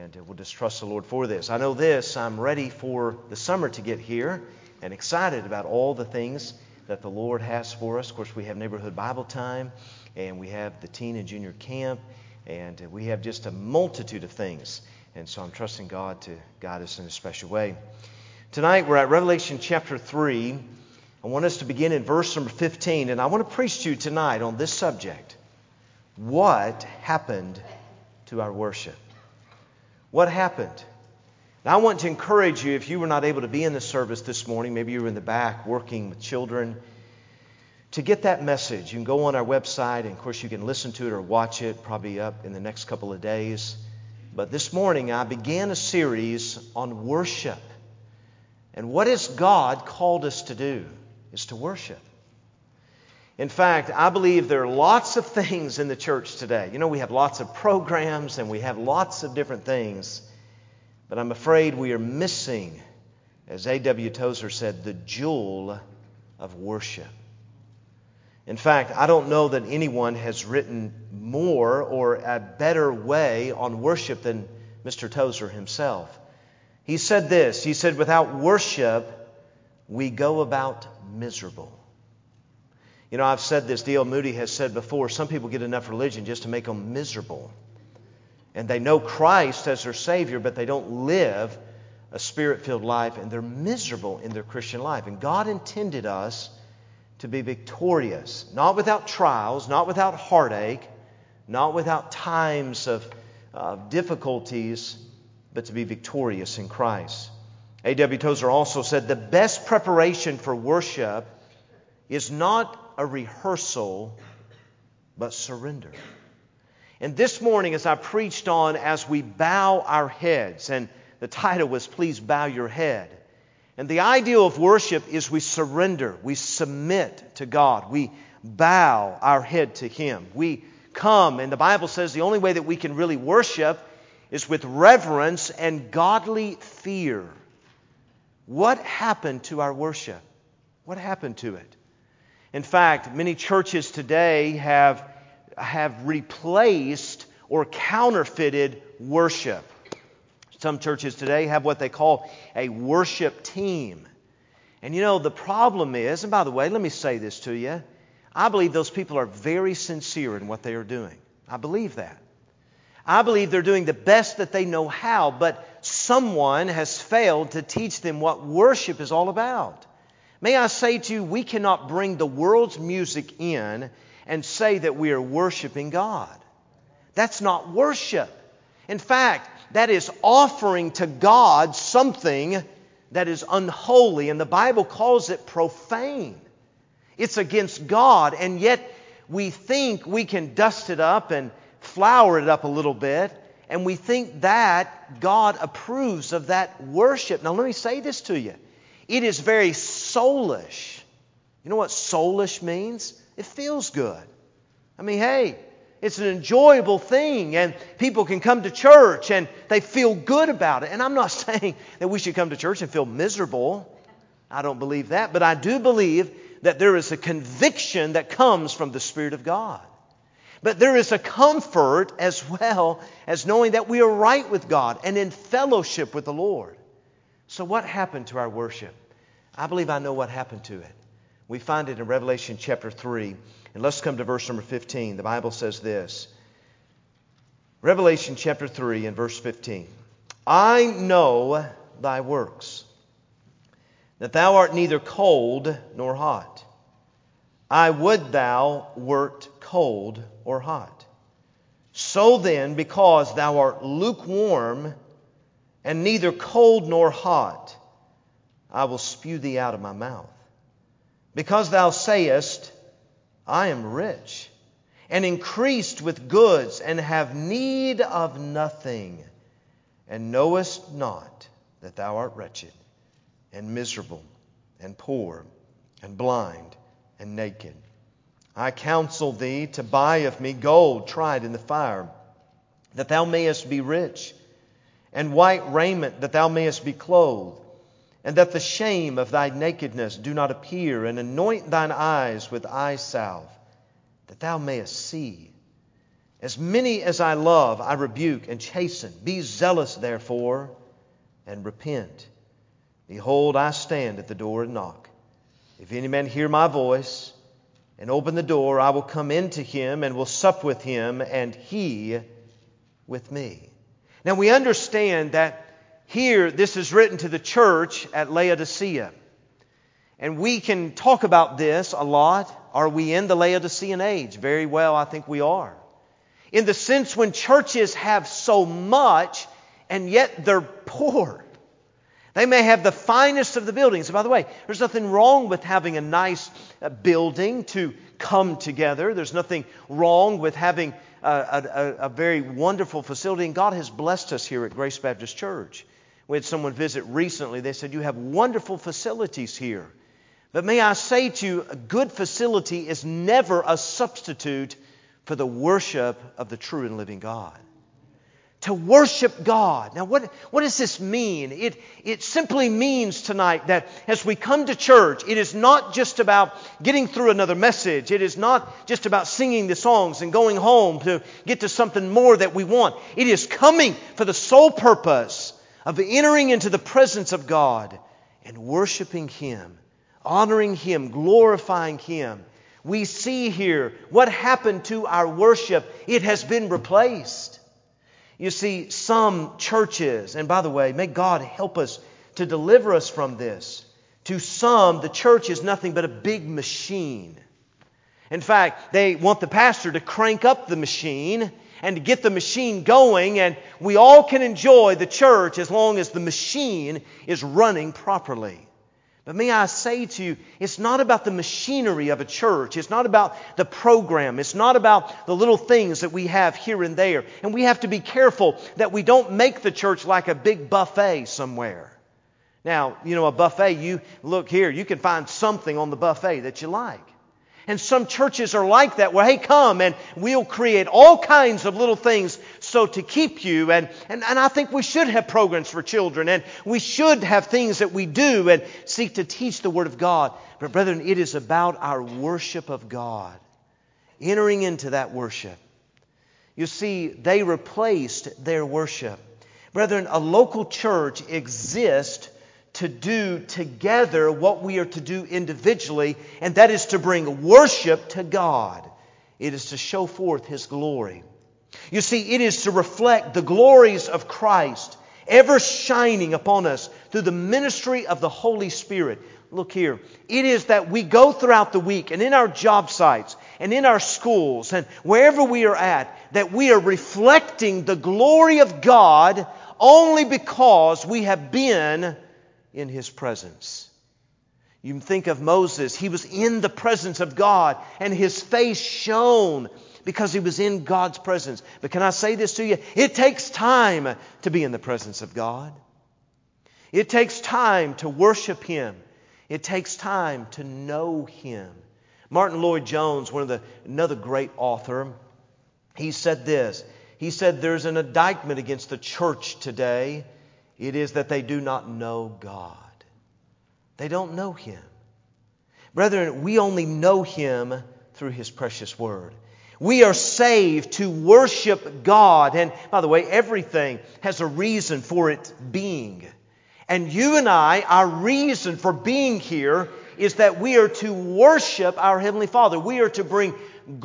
And we'll just trust the Lord for this. I know this, I'm ready for the summer to get here and excited about all the things that the Lord has for us. Of course, we have Neighborhood Bible Time, and we have the teen and junior camp, and we have just a multitude of things. And so I'm trusting God to guide us in a special way. Tonight we're at Revelation chapter 3. I want us to begin in verse number 15, and I want to preach to you tonight on this subject. What happened to our worship? What happened? Now I want to encourage you, if you were not able to be in the service this morning, maybe you were in the back working with children, to get that message. You can go on our website, and of course you can listen to it or watch it, probably up in the next couple of days. But this morning I began a series on worship. And what has God called us to do is to worship. In fact, I believe there are lots of things in the church today. You know, we have lots of programs and we have lots of different things. But I'm afraid we are missing, as A.W. Tozer said, the jewel of worship. In fact, I don't know that anyone has written more or a better way on worship than Mr. Tozer himself. He said this, he said, without worship, we go about miserable. You know, I've said this, D.L. Moody has said before, some people get enough religion just to make them miserable. And they know Christ as their Savior, but they don't live a Spirit-filled life, and they're miserable in their Christian life. And God intended us to be victorious, not without trials, not without heartache, not without times of difficulties, but to be victorious in Christ. A.W. Tozer also said, the best preparation for worship is not a rehearsal, but surrender. And this morning, as I preached on, as we bow our heads, and the title was, Please Bow Your Head. And the ideal of worship is we surrender, we submit to God, we bow our head to Him. We come, and the Bible says the only way that we can really worship is with reverence and godly fear. What happened to our worship? What happened to it? In fact, many churches today have replaced or counterfeited worship. Some churches today have what they call a worship team. And you know, the problem is, and by the way, let me say this to you, I believe those people are very sincere in what they are doing. I believe that. I believe they're doing the best that they know how, but someone has failed to teach them what worship is all about. May I say to you, we cannot bring the world's music in and say that we are worshiping God. That's not worship. In fact, that is offering to God something that is unholy, and the Bible calls it profane. It's against God, and yet we think we can dust it up and flower it up a little bit, and we think that God approves of that worship. Now let me say this to you. It is very soulish. You know what soulish means? It feels good. I mean, hey, it's an enjoyable thing, and people can come to church and they feel good about it. And I'm not saying that we should come to church and feel miserable. I don't believe that. But I do believe that there is a conviction that comes from the Spirit of God. But there is a comfort as well as knowing that we are right with God and in fellowship with the Lord. So what happened to our worship? I believe I know what happened to it. We find it in Revelation chapter 3. And let's come to verse number 15. The Bible says this. Revelation chapter 3 and verse 15. I know thy works, that thou art neither cold nor hot. I would thou wert cold or hot. So then, because thou art lukewarm and neither cold nor hot, I will spew thee out of my mouth. Because thou sayest, I am rich, and increased with goods, and have need of nothing, and knowest not that thou art wretched, and miserable, and poor, and blind, and naked. I counsel thee to buy of me gold tried in the fire, that thou mayest be rich, and white raiment, that thou mayest be clothed, and that the shame of thy nakedness do not appear, and anoint thine eyes with eye salve, that thou mayest see. As many as I love, I rebuke and chasten. Be zealous, therefore, and repent. Behold, I stand at the door and knock. If any man hear my voice and open the door, I will come into him and will sup with him, and he with me. Now we understand that here this is written to the church at Laodicea. And we can talk about this a lot. Are we in the Laodicean age? Very well, I think we are. In the sense when churches have so much and yet they're poor. They may have the finest of the buildings. And by the way, there's nothing wrong with having a nice building to come together. There's nothing wrong with having a very wonderful facility. And God has blessed us here at Grace Baptist Church. We had someone visit recently. They said, you have wonderful facilities here. But may I say to you, a good facility is never a substitute for the worship of the true and living God. To worship God. Now what does this mean? It simply means tonight that as we come to church, it is not just about getting through another message. It is not just about singing the songs and going home to get to something more that we want. It is coming for the sole purpose of entering into the presence of God and worshiping Him, honoring Him, glorifying Him. We see here what happened to our worship. It has been replaced. You see, some churches, and by the way, may God help us to deliver us from this. To some, the church is nothing but a big machine. In fact, they want the pastor to crank up the machine and to get the machine going, and we all can enjoy the church as long as the machine is running properly. But may I say to you, it's not about the machinery of a church. It's not about the program. It's not about the little things that we have here and there. And we have to be careful that we don't make the church like a big buffet somewhere. Now, a buffet, you look here, you can find something on the buffet that you like. And some churches are like that, where, hey, come and we'll create all kinds of little things so to keep you. And I think we should have programs for children, and we should have things that we do and seek to teach the Word of God. But brethren, it is about our worship of God. Entering into that worship. You see, they replaced their worship. Brethren, a local church exists to do together what we are to do individually, and that is to bring worship to God. It is to show forth His glory. You see, it is to reflect the glories of Christ ever shining upon us through the ministry of the Holy Spirit. Look here. It is that we go throughout the week and in our job sites and in our schools and wherever we are at, that we are reflecting the glory of God only because we have been in His presence. You can think of Moses. He was in the presence of God and his face shone because he was in God's presence. But can I say this to you? It takes time to be in the presence of God. It takes time to worship Him. It takes time to know Him. Martin Lloyd-Jones, another great author, he said this. He said, there's an indictment against the church today. It is that they do not know God. They don't know Him. Brethren, we only know Him through His precious Word. We are saved to worship God. And by the way, everything has a reason for it being. And you and I, our reason for being here is that we are to worship our Heavenly Father. We are to bring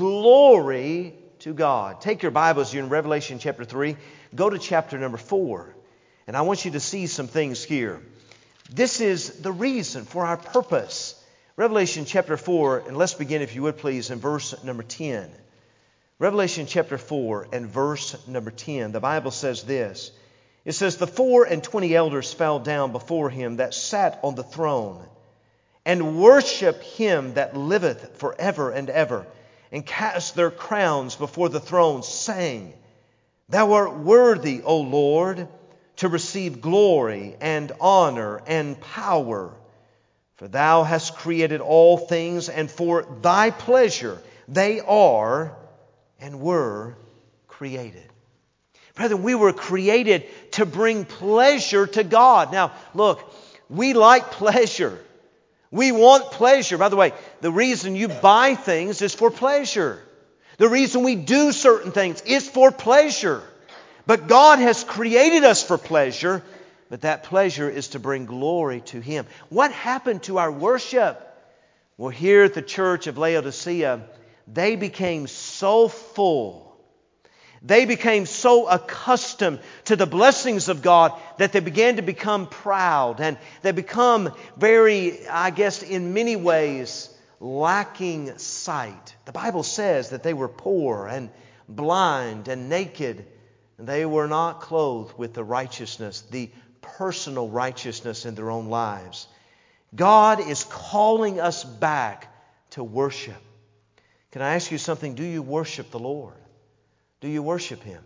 glory to God. Take your Bibles, you're in Revelation chapter 3. Go to chapter number 4. And I want you to see some things here. This is the reason for our purpose. Revelation chapter 4, and let's begin, if you would please, in verse number 10. Revelation chapter 4 and verse number 10. The Bible says this. It says, the 24 elders fell down before Him that sat on the throne, and worship Him that liveth forever and ever, and cast their crowns before the throne, saying, Thou art worthy, O Lord, to receive glory and honor and power. For Thou hast created all things, and for Thy pleasure they are and were created. Brethren, we were created to bring pleasure to God. Now, look, we like pleasure. We want pleasure. By the way, the reason you buy things is for pleasure. The reason we do certain things is for pleasure. But God has created us for pleasure, but that pleasure is to bring glory to Him. What happened to our worship? Well, here at the church of Laodicea, they became so full. They became so accustomed to the blessings of God that they began to become proud. And they become very, I guess, in many ways, lacking sight. The Bible says that they were poor and blind and naked. And they were not clothed with the righteousness, the personal righteousness in their own lives. God is calling us back to worship. Can I ask you something? Do you worship the Lord? Do you worship Him?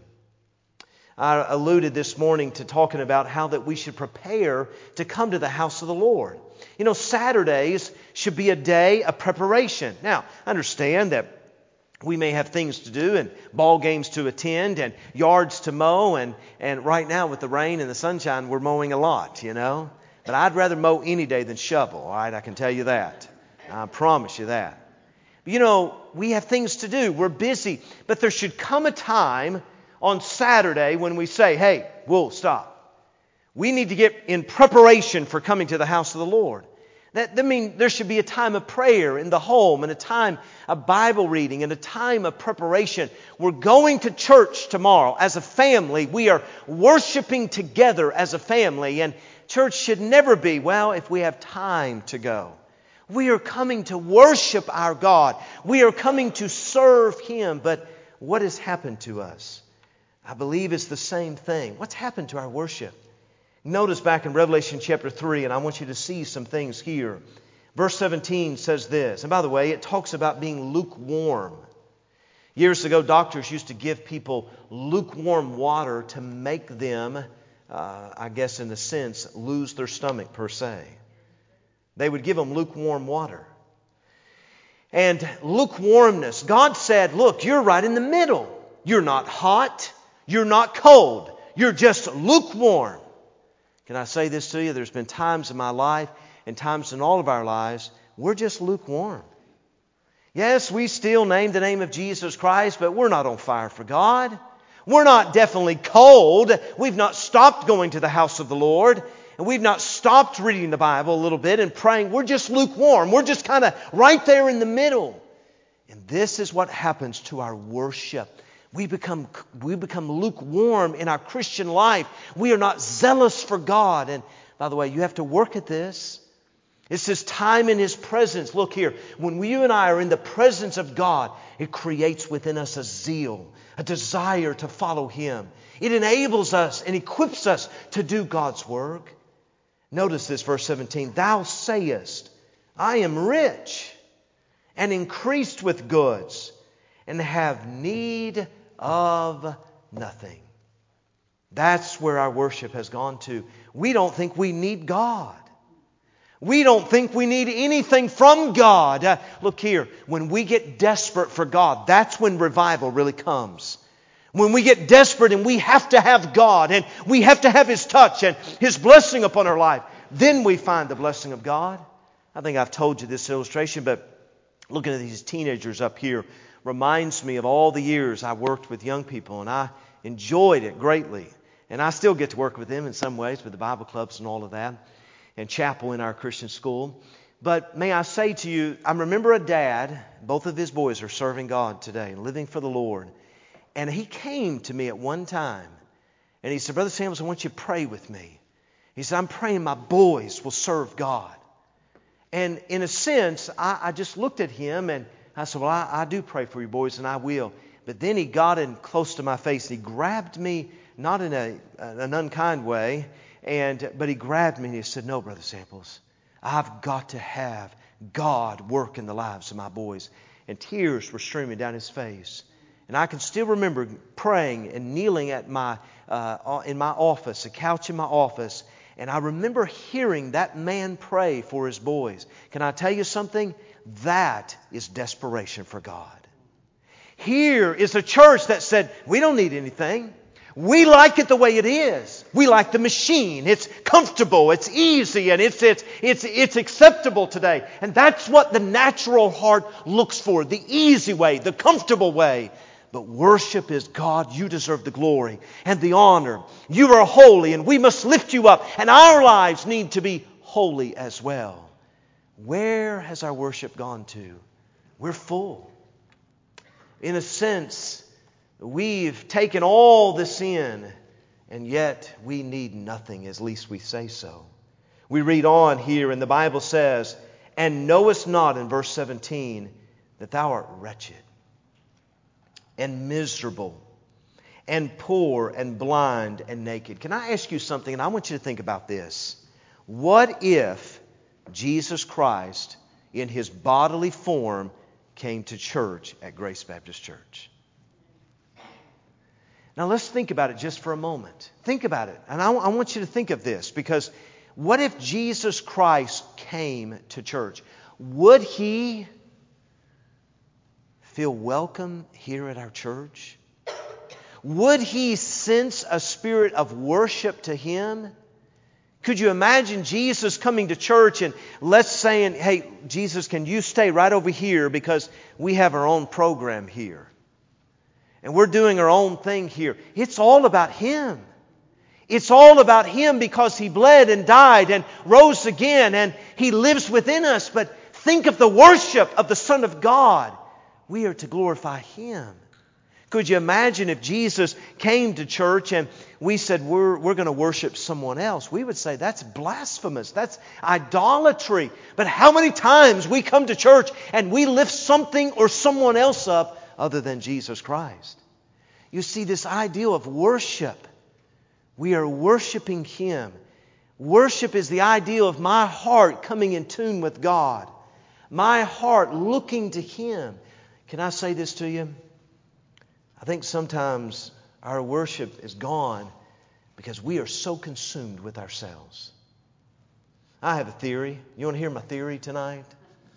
I alluded this morning to talking about how that we should prepare to come to the house of the Lord. You know, Saturdays should be a day of preparation. Now, I understand that we may have things to do and ball games to attend and yards to mow. And right now with the rain and the sunshine, we're mowing a lot, you know. But I'd rather mow any day than shovel, all right? I can tell you that. I promise you that. You know, we have things to do. We're busy. But there should come a time on Saturday when we say, hey, we'll stop. We need to get in preparation for coming to the house of the Lord. That means there should be a time of prayer in the home and a time of Bible reading and a time of preparation. We're going to church tomorrow as a family. We are worshiping together as a family. And church should never be, well, if we have time to go. We are coming to worship our God. We are coming to serve Him. But what has happened to us? I believe it's the same thing. What's happened to our worship? Notice back in Revelation chapter 3, and I want you to see some things here. Verse 17 says this. And by the way, it talks about being lukewarm. Years ago, doctors used to give people lukewarm water to make them, I guess in a sense, lose their stomach per se. They would give them lukewarm water. And lukewarmness, God said, look, you're right in the middle. You're not hot. You're not cold. You're just lukewarm. Can I say this to you? There's been times in my life and times in all of our lives, we're just lukewarm. Yes, we still name the name of Jesus Christ, but we're not on fire for God. We're not definitely cold. We've not stopped going to the house of the Lord. And we've not stopped reading the Bible a little bit and praying. We're just lukewarm. We're just kind of right there in the middle. And this is what happens to our worship. We become lukewarm in our Christian life. We are not zealous for God. And by the way, you have to work at this. It says time in His presence. Look here. When you and I are in the presence of God, it creates within us a zeal, a desire to follow Him. It enables us and equips us to do God's work. Notice this, verse 17. Thou sayest, I am rich and increased with goods and have need of nothing. That's where our worship has gone to. We don't think we need God. We don't think we need anything from God. Look here, when we get desperate for God, that's when revival really comes. When we get desperate and we have to have God and we have to have His touch and His blessing upon our life, then we find the blessing of God. I think I've told you this illustration, but looking at these teenagers up here reminds me of all the years I worked with young people, and I enjoyed it greatly. And I still get to work with them in some ways with the Bible clubs and all of that, and chapel in our Christian school. But may I say to you, I remember a dad, both of his boys are serving God today and living for the Lord. And he came to me at one time and he said, Brother Samuels, I want you to pray with me. He said, I'm praying my boys will serve God. And in a sense, I just looked at him and I said, well, I do pray for your boys and I will. But then he got in close to my face. He grabbed me, not in an unkind way, but he grabbed me and he said, no, Brother Samuels, I've got to have God work in the lives of my boys. And tears were streaming down his face. And I can still remember praying and kneeling at in my office, a couch in my office. And I remember hearing that man pray for his boys. Can I tell you something? That is desperation for God. Here is a church that said, we don't need anything. We like it the way it is. We like the machine. It's comfortable, it's easy, and it's acceptable today. And that's what the natural heart looks for, the easy way, the comfortable way. But worship is, God, you deserve the glory and the honor. You are holy, and we must lift you up, and our lives need to be holy as well. Where has our worship gone to? We're full. In a sense, we've taken all this in, and yet we need nothing, at least we say so. We read on here, and the Bible says, "And knowest not," in verse 17, "that thou art wretched, and miserable, and poor, and blind, and naked." Can I ask you something? And I want you to think about this. What if Jesus Christ, in His bodily form, came to church at Grace Baptist Church? Now let's think about it just for a moment. Think about it. And I want you to think of this, because what if Jesus Christ came to church? Would He feel welcome here at our church? Would He sense a spirit of worship to Him? Could you imagine Jesus coming to church and let's saying, "Hey, Jesus, can you stay right over here because we have our own program here. And we're doing our own thing here." It's all about Him. It's all about Him because He bled and died and rose again, and He lives within us. But think of the worship of the Son of God. We are to glorify Him. Could you imagine if Jesus came to church and we said we're going to worship someone else? We would say that's blasphemous. That's idolatry. But how many times we come to church and we lift something or someone else up other than Jesus Christ? You see, this ideal of worship, we are worshiping Him. Worship is the ideal of my heart coming in tune with God. My heart looking to Him. Can I say this to you? I think sometimes our worship is gone because we are so consumed with ourselves. I have a theory. You want to hear my theory tonight?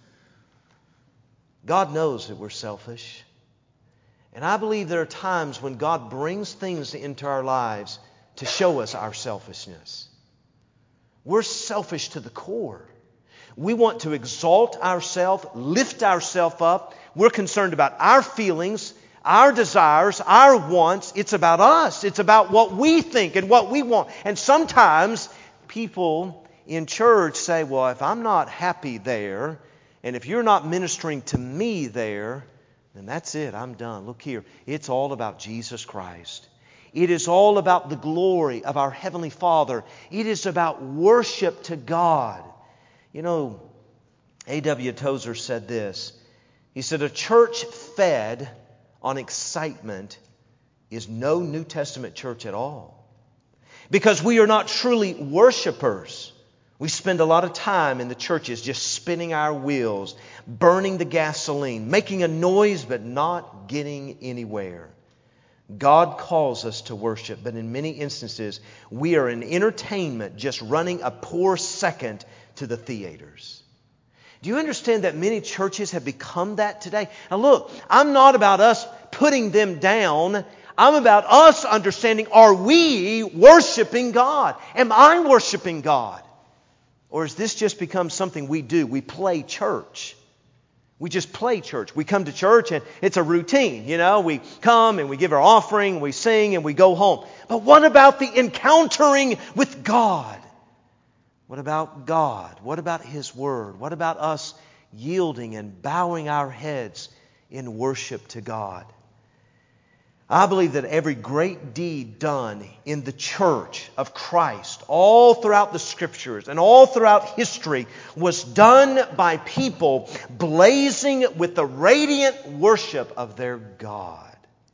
God knows that we're selfish. And I believe there are times when God brings things into our lives to show us our selfishness. We're selfish to the core. We want to exalt ourselves, lift ourselves up. We're concerned about our feelings, our desires, our wants. It's about us. It's about what we think and what we want. And sometimes people in church say, "Well, if I'm not happy there, and if you're not ministering to me there, then that's it. I'm done." Look here. It's all about Jesus Christ. It is all about the glory of our Heavenly Father. It is about worship to God. You know, A.W. Tozer said this. He said, "A church fed on excitement is no New Testament church at all. Because we are not truly worshipers. We spend a lot of time in the churches just spinning our wheels, burning the gasoline, making a noise but not getting anywhere. God calls us to worship, but in many instances we are in entertainment just running a poor second to the theaters." Do you understand that many churches have become that today? Now look, I'm not about us putting them down. I'm about us understanding, are we worshiping God? Am I worshiping God? Or has this just become something we do? We play church. We just play church. We come to church and it's a routine. You know, we come and we give our offering, we sing and we go home. But what about the encountering with God? What about God? What about His Word? What about us yielding and bowing our heads in worship to God? I believe that every great deed done in the church of Christ, all throughout the Scriptures and all throughout history, was done by people blazing with the radiant worship of their God.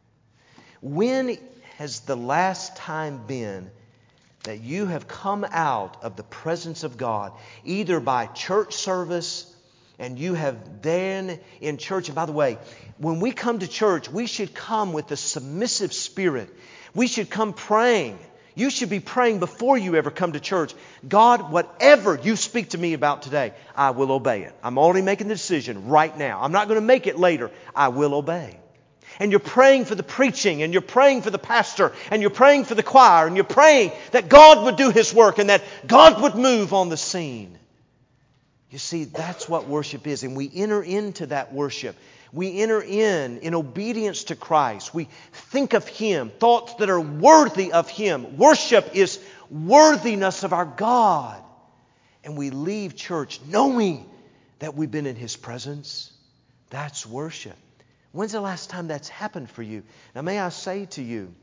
When has the last time been that you have come out of the presence of God, either by church service, and you have then in church? And by the way, when we come to church, we should come with a submissive spirit. We should come praying. You should be praying before you ever come to church. God, whatever you speak to me about today, I will obey it. I'm already making the decision right now. I'm not going to make it later. I will obey. And you're praying for the preaching, and you're praying for the pastor, and you're praying for the choir, and you're praying that God would do His work and that God would move on the scene. You see, that's what worship is. And we enter into that worship. We enter in obedience to Christ. We think of Him, thoughts that are worthy of Him. Worship is worthiness of our God. And we leave church knowing that we've been in His presence. That's worship. When's the last time that's happened for you? Now, may I say to you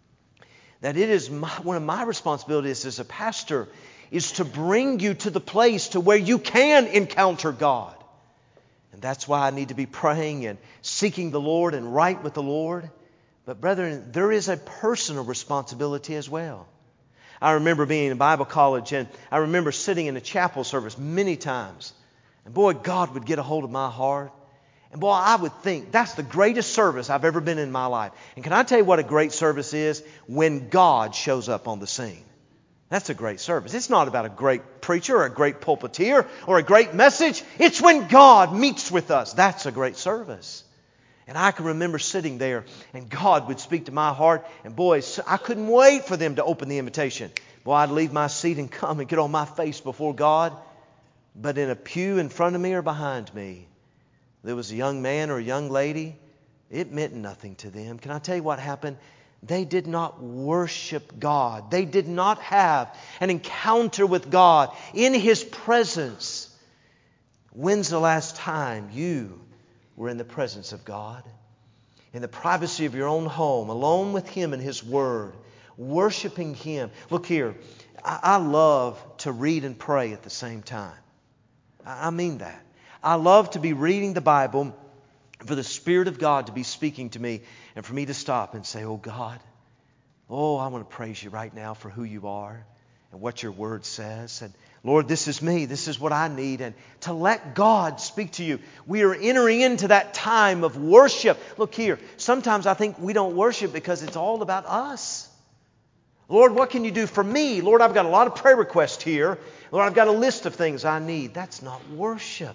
that it is one of my responsibilities as a pastor is to bring you to the place to where you can encounter God. And that's why I need to be praying and seeking the Lord and right with the Lord. But brethren, there is a personal responsibility as well. I remember being in Bible college, and I remember sitting in a chapel service many times. And boy, God would get a hold of my heart. And boy, I would think that's the greatest service I've ever been in my life. And can I tell you what a great service is? When God shows up on the scene. That's a great service. It's not about a great preacher or a great pulpiteer or a great message. It's when God meets with us. That's a great service. And I can remember sitting there and God would speak to my heart. And boy, I couldn't wait for them to open the invitation. Boy, I'd leave my seat and come and get on my face before God. But in a pew in front of me or behind me, there was a young man or a young lady. It meant nothing to them. Can I tell you what happened? They did not worship God. They did not have an encounter with God in His presence. When's the last time you were in the presence of God? In the privacy of your own home, alone with Him and His Word, worshiping Him. Look here, I love to read and pray at the same time. I mean that. I love to be reading the Bible, for the Spirit of God to be speaking to me, and for me to stop and say, oh God, oh, I want to praise You right now for who You are and what Your Word says. And Lord, this is me. This is what I need. And to let God speak to you. We are entering into that time of worship. Look here, sometimes I think we don't worship because it's all about us. Lord, what can You do for me? Lord, I've got a lot of prayer requests here. Lord, I've got a list of things I need. That's not worship.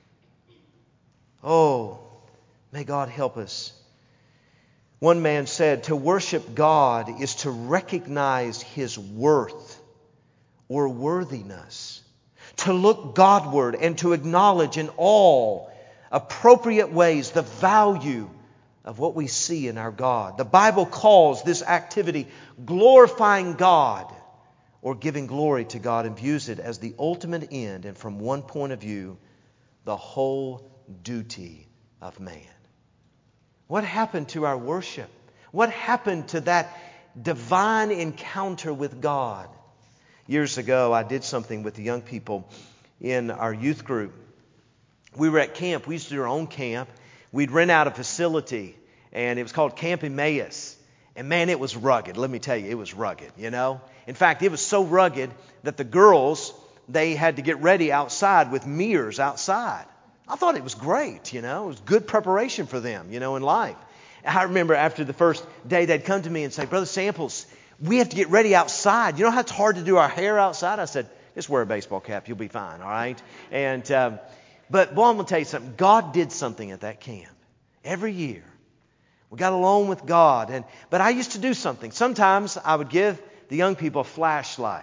Oh, may God help us. One man said, to worship God is to recognize His worth or worthiness. To look Godward and to acknowledge in all appropriate ways the value of what we see in our God. The Bible calls this activity glorifying God or giving glory to God, and views it as the ultimate end and from one point of view, the whole duty of man. What happened to our worship? What happened to that divine encounter with God? Years ago, I did something with the young people in our youth group. We were at camp. We used to do our own camp. We'd rent out a facility, and it was called Camp Emmaus. And man, it was rugged. Let me tell you, it was rugged, you know. In fact, it was so rugged that the girls, they had to get ready outside with mirrors outside. I thought it was great, you know. It was good preparation for them, you know, in life. I remember after the first day, they'd come to me and say, Brother Samples, we have to get ready outside. You know how it's hard to do our hair outside? I said, just wear a baseball cap. You'll be fine, all right? And but boy, I'm going to tell you something. God did something at that camp. Every year, we got alone with God. But I used to do something. Sometimes I would give the young people a flashlight.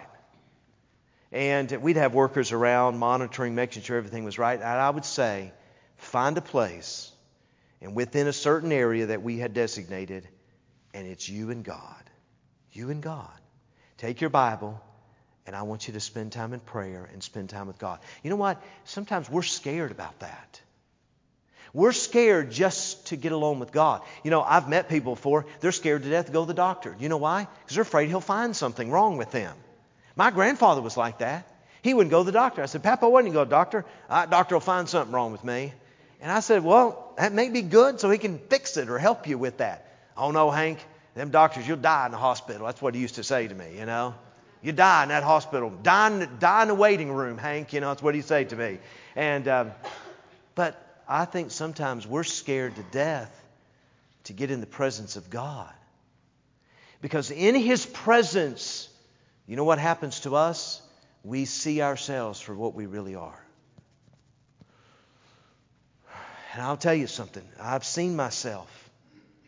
And we'd have workers around monitoring, making sure everything was right. And I would say, find a place, and within a certain area that we had designated, and it's you and God. You and God. Take your Bible, and I want you to spend time in prayer and spend time with God. You know what? Sometimes we're scared about that. We're scared just to get alone with God. You know, I've met people before, they're scared to death to go to the doctor. You know why? Because they're afraid He'll find something wrong with them. My grandfather was like that. He wouldn't go to the doctor. I said, Papa, why don't you go to the doctor? Doctor will find something wrong with me. And I said, well, that may be good so he can fix it or help you with that. Oh, no, Hank, them doctors, you'll die in the hospital. That's what he used to say to me, you know. You die in that hospital. Die in the waiting room, Hank. You know, that's what he'd say to me. And but I think sometimes we're scared to death to get in the presence of God. Because in His presence, you know what happens to us? We see ourselves for what we really are. And I'll tell you something. I've seen myself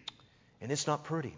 And it's not pretty.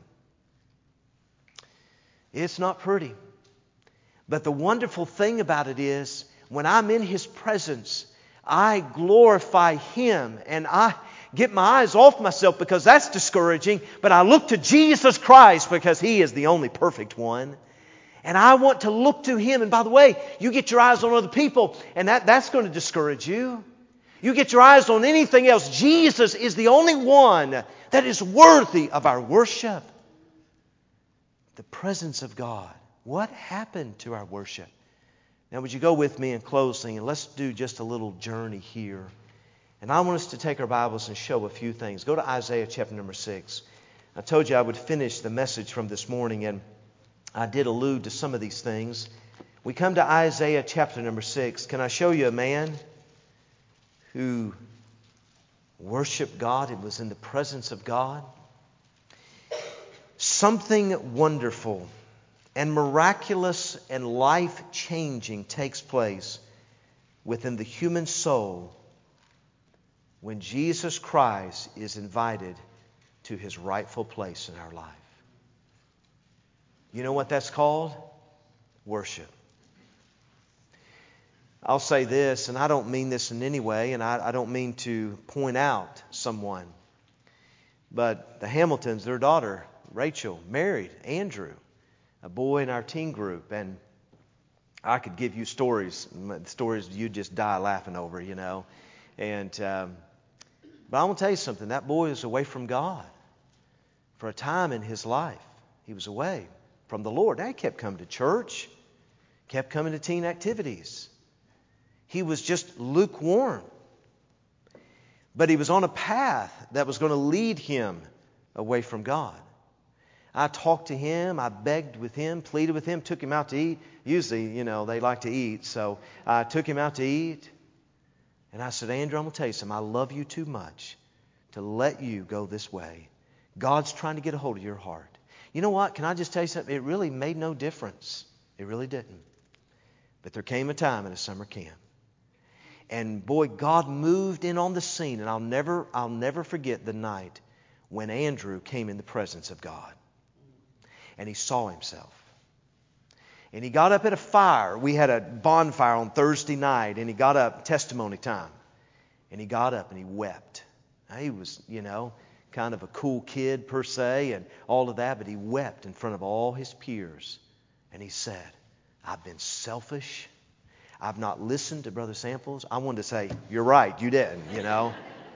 It's not pretty. But the wonderful thing about it is, when I'm in His presence, I glorify Him and I get my eyes off myself because that's discouraging. But I look to Jesus Christ because He is the only perfect one. And I want to look to Him. And by the way, you get your eyes on other people and that's going to discourage you. You get your eyes on anything else. Jesus is the only one that is worthy of our worship. The presence of God. What happened to our worship? Now would you go with me in closing and let's do just a little journey here. And I want us to take our Bibles and show a few things. Go to Isaiah chapter number 6. I told you I would finish the message from this morning, and I did allude to some of these things. We come to Isaiah chapter number 6. Can I show you a man who worshiped God and was in the presence of God? Something wonderful and miraculous and life-changing takes place within the human soul when Jesus Christ is invited to His rightful place in our life. You know what that's called? Worship. I'll say this, and I don't mean this in any way, and I don't mean to point out someone, but the Hamiltons, their daughter, Rachel, married Andrew, a boy in our teen group, and I could give you stories you'd just die laughing over, you know. And but I want to tell you something. That boy was away from God for a time in his life. He was away from the Lord. Now, he kept coming to church, kept coming to teen activities. He was just lukewarm. But he was on a path that was going to lead him away from God. I talked to him, I begged with him, pleaded with him, took him out to eat. Usually, you know, they like to eat, so I took him out to eat. And I said, Andrew, I'm going to tell you something. I love you too much to let you go this way. God's trying to get a hold of your heart. You know what? Can I just tell you something? It really made no difference. It really didn't. But there came a time in a summer camp. And boy, God moved in on the scene. And I'll never forget the night when Andrew came in the presence of God. And he saw himself. And he got up at a fire. We had a bonfire on Thursday night. And he got up, testimony time. And he got up and he wept. Now, he was, you know, kind of a cool kid per se and all of that. But he wept in front of all his peers. And he said, I've been selfish. I've not listened to Brother Samples. I wanted to say, you're right, you didn't, you know.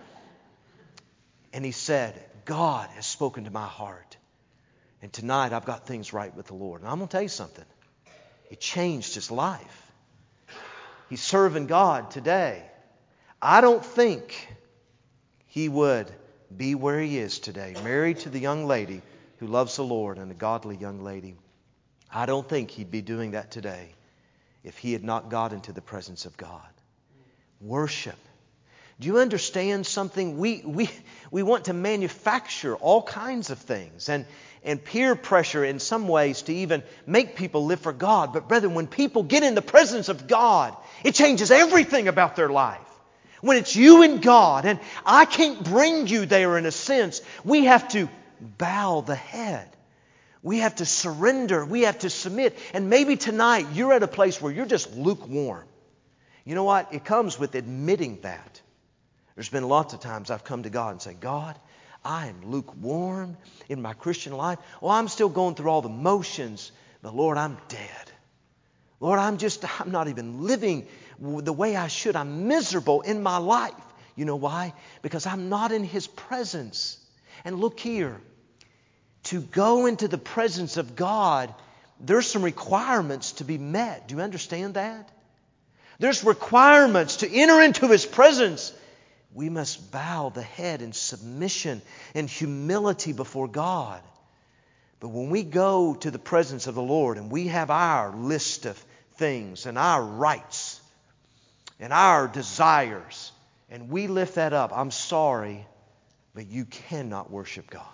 And he said, God has spoken to my heart. And tonight I've got things right with the Lord. And I'm going to tell you something. It changed his life. He's serving God today. I don't think he would be where he is today, married to the young lady who loves the Lord and a godly young lady. I don't think he'd be doing that today if he had not got into the presence of God. Worship. Do you understand something? We want to manufacture all kinds of things and peer pressure in some ways to even make people live for God. But brethren, when people get in the presence of God, it changes everything about their life. When it's you and God, and I can't bring you there in a sense, we have to bow the head. We have to surrender. We have to submit. And maybe tonight you're at a place where you're just lukewarm. You know what? It comes with admitting that. There's been lots of times I've come to God and said, God, I am lukewarm in my Christian life. Oh, I'm still going through all the motions. But Lord, I'm dead. Lord, I'm not even living the way I should. I'm miserable in my life. You know why? Because I'm not in His presence. And look here. To go into the presence of God, there's some requirements to be met. Do you understand that? There's requirements to enter into His presence. We must bow the head in submission and humility before God. But when we go to the presence of the Lord and we have our list of things and our rights and our desires and we lift that up, I'm sorry, but you cannot worship God.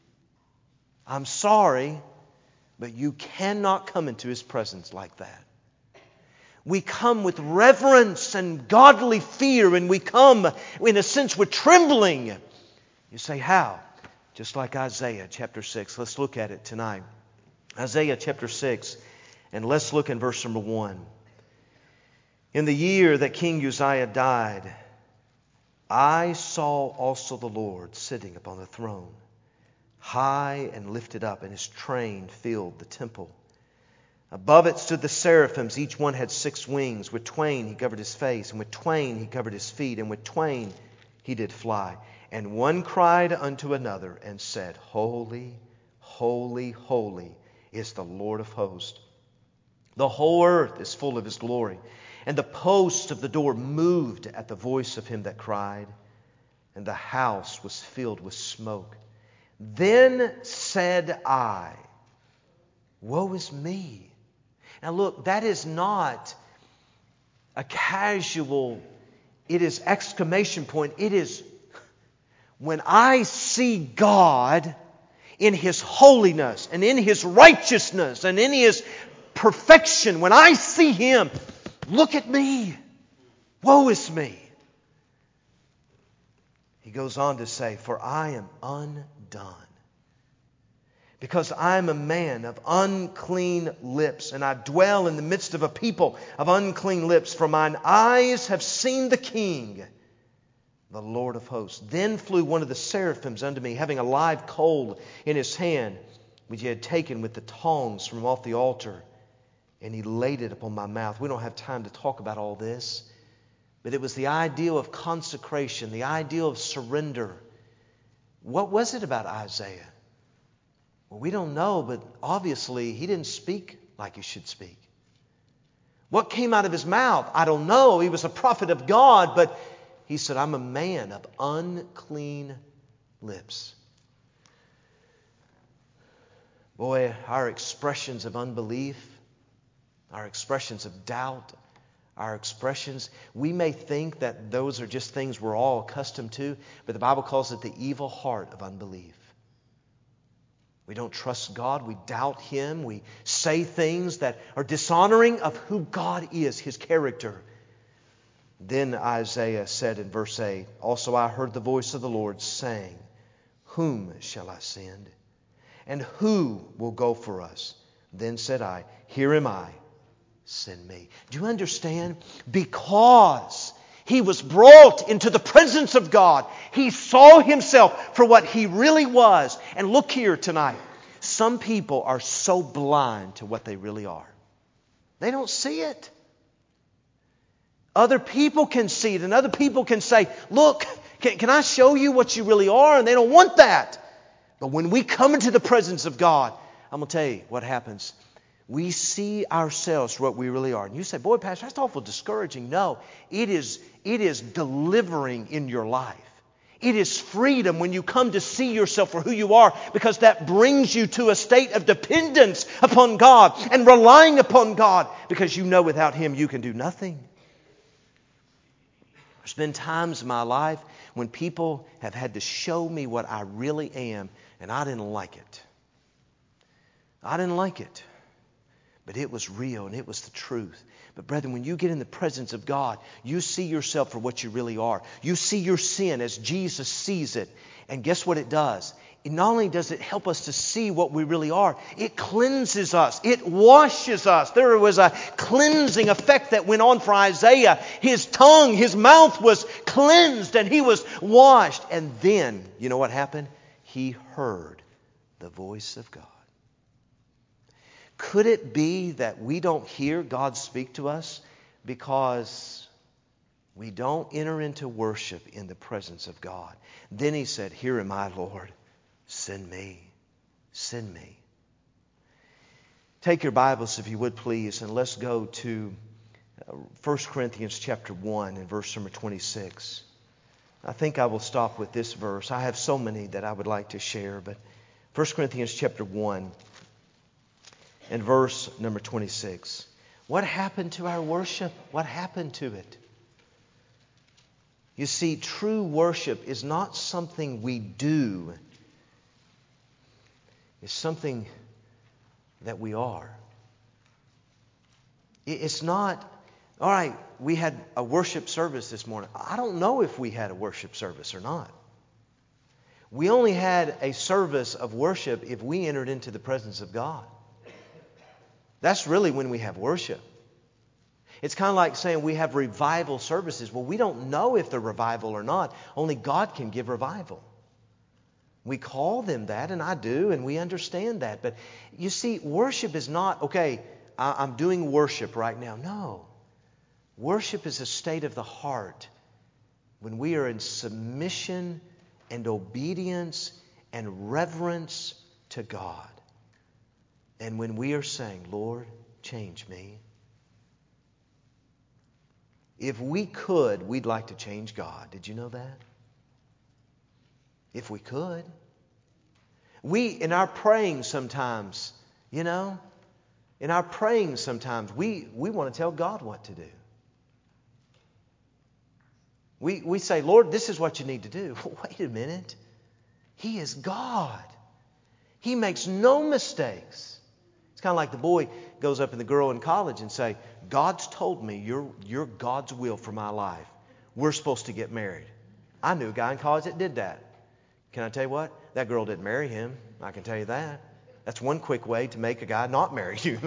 I'm sorry, but you cannot come into His presence like that. We come with reverence and godly fear, and we come, in a sense, with trembling. You say, how? just like Isaiah chapter 6. Let's look at it tonight. Isaiah chapter 6, and let's look in verse number 1. In the year that King Uzziah died, I saw also the Lord sitting upon the throne, high and lifted up, and His train filled the temple. Above it stood the seraphims. Each one had 6 wings. With twain He covered His face, and with twain He covered His feet, and with twain He did fly. And one cried unto another and said, Holy, holy, holy is the Lord of hosts. The whole earth is full of His glory. And the posts of the door moved at the voice of Him that cried, and the house was filled with smoke. Then said I, Woe is me. Now look, that is not a casual, it is exclamation point. It is when I see God in His holiness and in His righteousness and in His perfection, when I see Him, look at me. Woe is me. He goes on to say, For I am undone, because I am a man of unclean lips, and I dwell in the midst of a people of unclean lips. For mine eyes have seen the King, the Lord of hosts. Then flew one of the seraphims unto me, having a live coal in his hand, which he had taken with the tongs from off the altar, and he laid it upon my mouth. We don't have time to talk about all this, but it was the ideal of consecration, the ideal of surrender. What was it about Isaiah? Well, we don't know, but obviously he didn't speak like he should speak. What came out of his mouth? I don't know. He was a prophet of God, but he said, I'm a man of unclean lips. Boy, our expressions of unbelief, our expressions of doubt, our expressions, we may think that those are just things we're all accustomed to, but the Bible calls it the evil heart of unbelief. We don't trust God. We doubt Him. We say things that are dishonoring of who God is, His character. Then Isaiah said in verse 8, Also I heard the voice of the Lord saying, Whom shall I send? And who will go for us? Then said I, Here am I, send me. Do you understand? Because he was brought into the presence of God, he saw himself for what he really was. And look here tonight. Some people are so blind to what they really are. They don't see it. Other people can see it, and other people can say, Look, can I show you what you really are? And they don't want that. But when we come into the presence of God, I'm going to tell you what happens. We see ourselves for what we really are. And you say, Boy, Pastor, that's awful discouraging. No, it is delivering in your life. It is freedom when you come to see yourself for who you are, because that brings you to a state of dependence upon God and relying upon God, because you know without Him you can do nothing. There's been times in my life when people have had to show me what I really am, and I didn't like it. I didn't like it. But it was real and it was the truth. But brethren, when you get in the presence of God, you see yourself for what you really are. You see your sin as Jesus sees it. And guess what it does? Not only does it help us to see what we really are, it cleanses us. It washes us. There was a cleansing effect that went on for Isaiah. His tongue, his mouth was cleansed and he was washed. And then, you know what happened? He heard the voice of God. Could it be that we don't hear God speak to us because we don't enter into worship in the presence of God? Then he said, Here am I, Lord. Send me. Send me. Take your Bibles, if you would, please, and let's go to 1 Corinthians chapter 1 and verse number 26. I think I will stop with this verse. I have so many that I would like to share, but 1 Corinthians chapter 1 and verse number 26. What happened to our worship? What happened to it? You see, true worship is not something we do. It's something that we are. It's not, all right, we had a worship service this morning. I don't know if we had a worship service or not. We only had a service of worship if we entered into the presence of God. That's really when we have worship. It's kind of like saying we have revival services. Well, we don't know if they're revival or not. Only God can give revival. We call them that, and I do, and we understand that. But you see, worship is not, okay, I'm doing worship right now. No. Worship is a state of the heart when we are in submission and obedience and reverence to God. And when we are saying, Lord, change me. If we could, we'd like to change God. Did you know that? If we could. We, in our praying sometimes, in our praying sometimes, we want to tell God what to do. We say, Lord, this is what you need to do. Wait a minute. He is God. He makes no mistakes. It's kind of like the boy goes up to the girl in college and say, God's told me you're God's will for my life. We're supposed to get married. I knew a guy in college that did that. Can I tell you what? That girl didn't marry him. I can tell you that. That's one quick way to make a guy not marry you,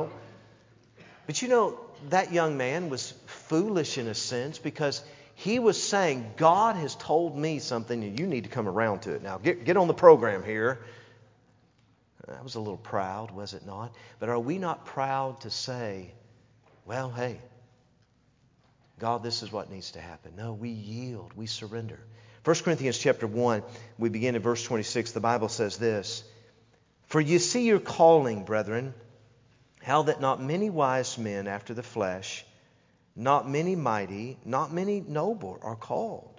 But that young man was foolish in a sense because he was saying, God has told me something and you need to come around to it. Now, get on the program here. That was a little proud, was it not? But are we not proud to say, well, hey, God, this is what needs to happen? No, we yield. We surrender. 1 Corinthians chapter 1, we begin in verse 26. The Bible says this, For you see your calling, brethren, how that not many wise men after the flesh, not many mighty, not many noble are called.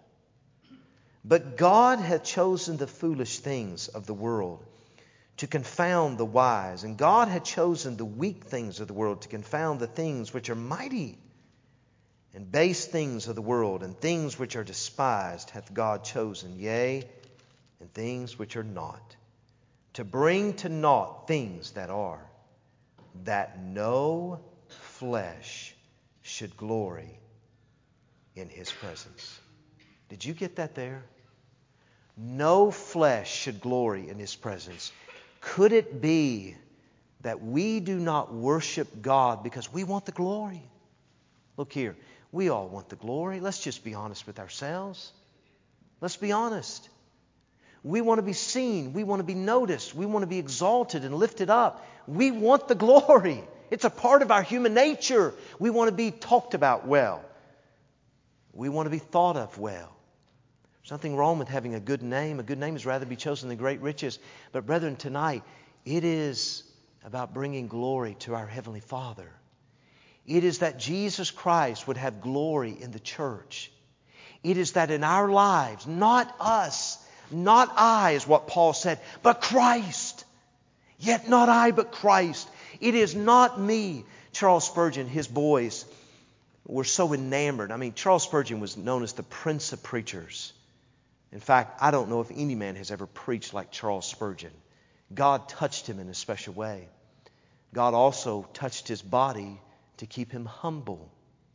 But God hath chosen the foolish things of the world to confound the wise. And God hath chosen the weak things of the world to confound the things which are mighty. And base things of the world and things which are despised hath God chosen, yea, and things which are not, to bring to naught things that are, that no flesh should glory in His presence. Did you get that there? No flesh should glory in His presence. Could it be that we do not worship God because we want the glory? Look here, we all want the glory. Let's just be honest with ourselves. Let's be honest. We want to be seen. We want to be noticed. We want to be exalted and lifted up. We want the glory. It's a part of our human nature. We want to be talked about well. We want to be thought of well. There's nothing wrong with having a good name. A good name is rather be chosen than great riches. But brethren, tonight, it is about bringing glory to our Heavenly Father. It is that Jesus Christ would have glory in the church. It is that in our lives, not us, not I is what Paul said, but Christ. Yet not I, but Christ. It is not me. Charles Spurgeon, his boys were so enamored. Charles Spurgeon was known as the Prince of Preachers. In fact, I don't know if any man has ever preached like Charles Spurgeon. God touched him in a special way. God also touched his body to keep him humble.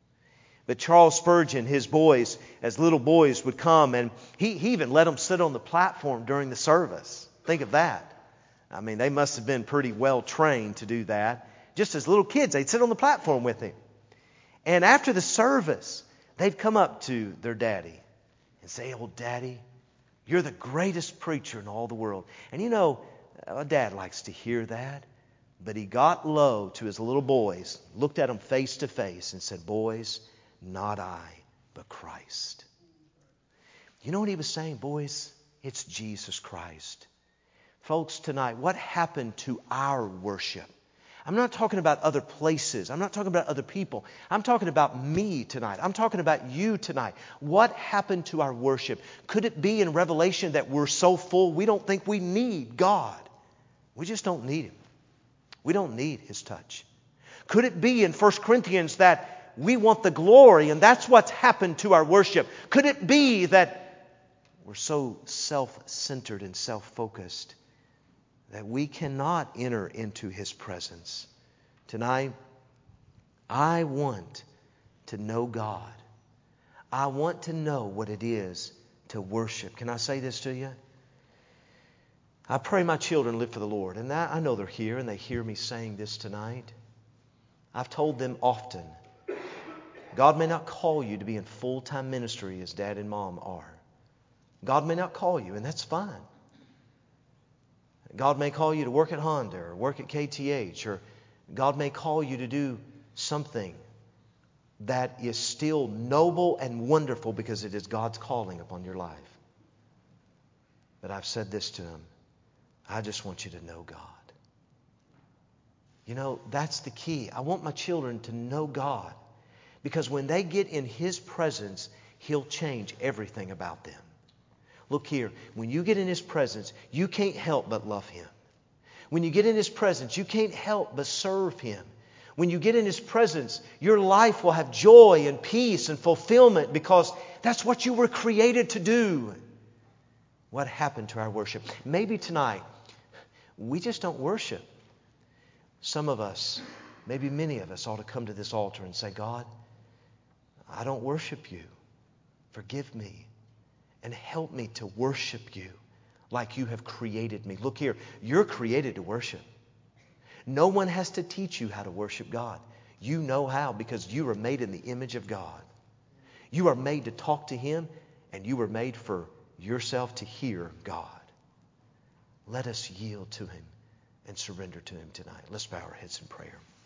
But Charles Spurgeon, his boys, as little boys would come, and he even let them sit on the platform during the service. Think of that. They must have been pretty well trained to do that. Just as little kids, they'd sit on the platform with him. And after the service, they'd come up to their daddy and say, "Oh, Daddy, you're the greatest preacher in all the world." And a dad likes to hear that. But he got low to his little boys, looked at them face to face and said, "Boys, not I, but Christ." You know what he was saying, boys? It's Jesus Christ. Folks, tonight, what happened to our worship? I'm not talking about other places. I'm not talking about other people. I'm talking about me tonight. I'm talking about you tonight. What happened to our worship? Could it be in Revelation that we're so full we don't think we need God? We just don't need Him. We don't need His touch. Could it be in 1 Corinthians that we want the glory and that's what's happened to our worship? Could it be that we're so self-centered and self-focused that we cannot enter into His presence? Tonight, I want to know God. I want to know what it is to worship. Can I say this to you? I pray my children live for the Lord. And I know they're here and they hear me saying this tonight. I've told them often, God may not call you to be in full-time ministry as Dad and Mom are. God may not call you, and that's fine. God may call you to work at Honda or work at KTH, or God may call you to do something that is still noble and wonderful because it is God's calling upon your life. But I've said this to them. I just want you to know God. You know, that's the key. I want my children to know God. Because when they get in His presence, He'll change everything about them. Look here, when you get in His presence, you can't help but love Him. When you get in His presence, you can't help but serve Him. When you get in His presence, your life will have joy and peace and fulfillment because that's what you were created to do. What happened to our worship? Maybe tonight, we just don't worship. Some of us, maybe many of us, ought to come to this altar and say, God, I don't worship You. Forgive me and help me to worship You like You have created me. Look here, you're created to worship. No one has to teach you how to worship God. You know how because you are made in the image of God. You are made to talk to Him, and you were made for yourself to hear God. Let us yield to Him and surrender to Him tonight. Let's bow our heads in prayer.